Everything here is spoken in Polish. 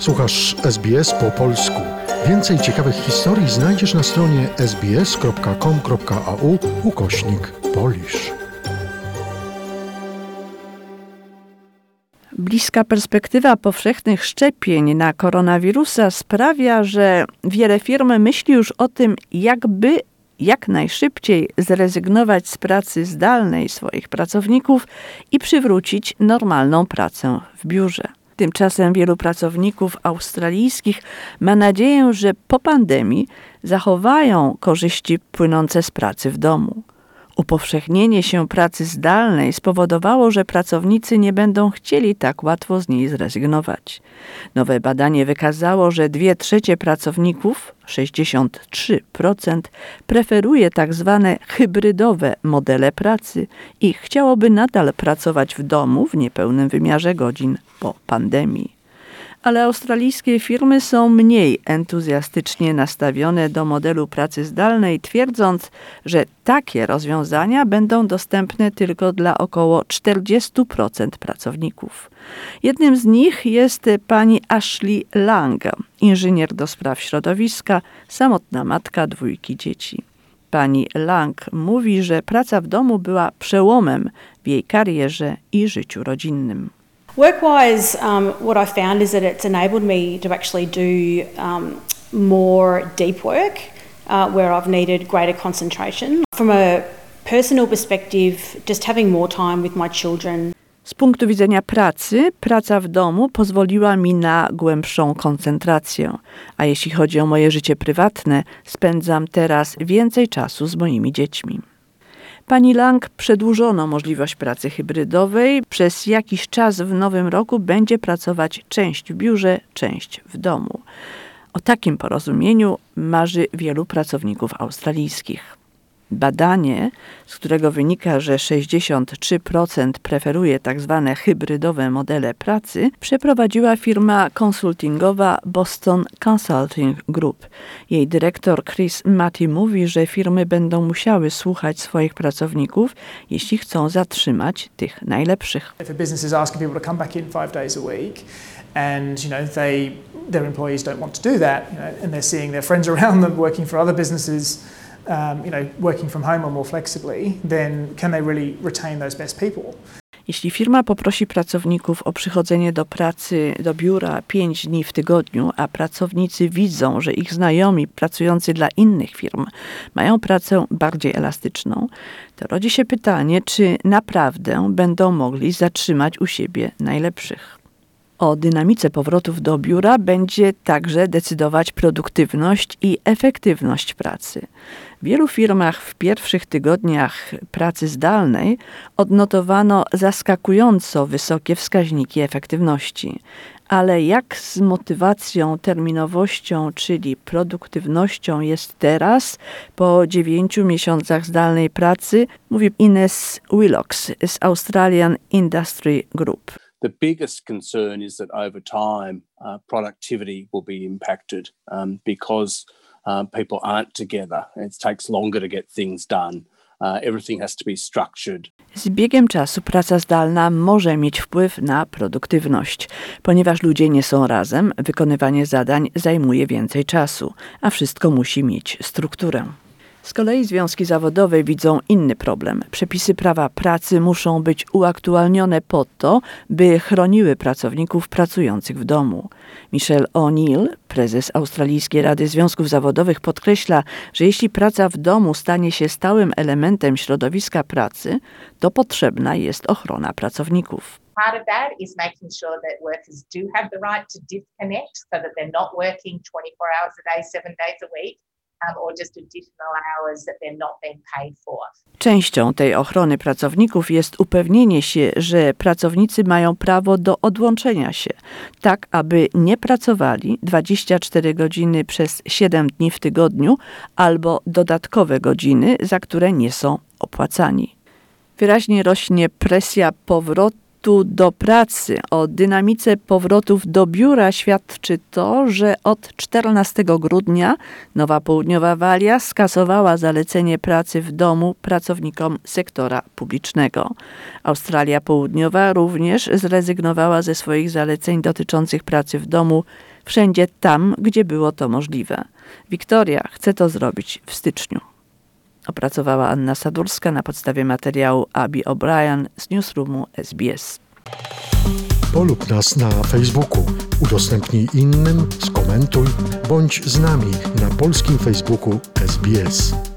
Słuchasz SBS po polsku. Więcej ciekawych historii znajdziesz na stronie sbs.com.au/Polish. Bliska perspektywa powszechnych szczepień na koronawirusa sprawia, że wiele firm myśli już o tym, jakby jak najszybciej zrezygnować z pracy zdalnej swoich pracowników i przywrócić normalną pracę w biurze. Tymczasem wielu pracowników australijskich ma nadzieję, że po pandemii zachowają korzyści płynące z pracy w domu. Upowszechnienie się pracy zdalnej spowodowało, że pracownicy nie będą chcieli tak łatwo z niej zrezygnować. Nowe badanie wykazało, że 2/3 pracowników, 63%, preferuje tak zwane hybrydowe modele pracy i chciałoby nadal pracować w domu w niepełnym wymiarze godzin po pandemii. Ale australijskie firmy są mniej entuzjastycznie nastawione do modelu pracy zdalnej, twierdząc, że takie rozwiązania będą dostępne tylko dla około 40% pracowników. Jednym z nich jest pani Ashley Lang, inżynier do spraw środowiska, samotna matka 2 dzieci. Pani Lang mówi, że praca w domu była przełomem w jej karierze i życiu rodzinnym. Work-wise, what I found is that it's enabled me to actually do more deep work where I've needed greater concentration. From a personal perspective, just having more time with my children. Z punktu widzenia pracy, praca w domu pozwoliła mi na głębszą koncentrację, a jeśli chodzi o moje życie prywatne, spędzam teraz więcej czasu z moimi dziećmi. Pani Lang przedłużono możliwość pracy hybrydowej. Przez jakiś czas w nowym roku będzie pracować część w biurze, część w domu. O takim porozumieniu marzy wielu pracowników australijskich. Badanie, z którego wynika, że 63% preferuje tzw. hybrydowe modele pracy, przeprowadziła firma konsultingowa Boston Consulting Group. Jej dyrektor Chris Matty mówi, że firmy będą musiały słuchać swoich pracowników, jeśli chcą zatrzymać tych najlepszych. If a business is asking people to come back in 5 days a week and their employees don't want to do that, and they're seeing their friends around them working for other businesses, working from home or more flexibly, then can they really retain those best people? Jeśli firma poprosi pracowników o przychodzenie do pracy, do biura 5 dni w tygodniu, a pracownicy widzą, że ich znajomi pracujący dla innych firm mają pracę bardziej elastyczną, to rodzi się pytanie, czy naprawdę będą mogli zatrzymać u siebie najlepszych. O dynamice powrotów do biura będzie także decydować produktywność i efektywność pracy. W wielu firmach w pierwszych tygodniach pracy zdalnej odnotowano zaskakująco wysokie wskaźniki efektywności. Ale jak z motywacją, terminowością, czyli produktywnością jest teraz, po 9 miesiącach zdalnej pracy, mówi Ines Willox z Australian Industry Group. The biggest concern is that over time, productivity will be impacted because people aren't together. It takes longer to get things done. Everything has to be structured. Z biegiem czasu praca zdalna może mieć wpływ na produktywność. Ponieważ ludzie nie są razem, wykonywanie zadań zajmuje więcej czasu, a wszystko musi mieć strukturę. Z kolei związki zawodowe widzą inny problem. Przepisy prawa pracy muszą być uaktualnione po to, by chroniły pracowników pracujących w domu. Michelle O'Neill, prezes Australijskiej Rady Związków Zawodowych, podkreśla, że jeśli praca w domu stanie się stałym elementem środowiska pracy, to potrzebna jest ochrona pracowników. Part of that is making sure that workers do have the right to disconnect so that they're not working 24 hours a day, 7 days a week. Or just additional hours that they're not being paid for. Częścią tej ochrony pracowników jest upewnienie się, że pracownicy mają prawo do odłączenia się, tak aby nie pracowali 24 godziny przez 7 dni w tygodniu albo dodatkowe godziny, za które nie są opłacani. Wyraźnie rośnie presja powrotu do pracy. O dynamice powrotów do biura świadczy to, że od 14 grudnia Nowa Południowa Walia skasowała zalecenie pracy w domu pracownikom sektora publicznego. Australia Południowa również zrezygnowała ze swoich zaleceń dotyczących pracy w domu wszędzie tam, gdzie było to możliwe. Wiktoria chce to zrobić w styczniu. Opracowała Anna Sadurska na podstawie materiału Abby O'Brien z newsroomu SBS. Polub nas na Facebooku, udostępnij innym, skomentuj, bądź z nami na polskim Facebooku SBS.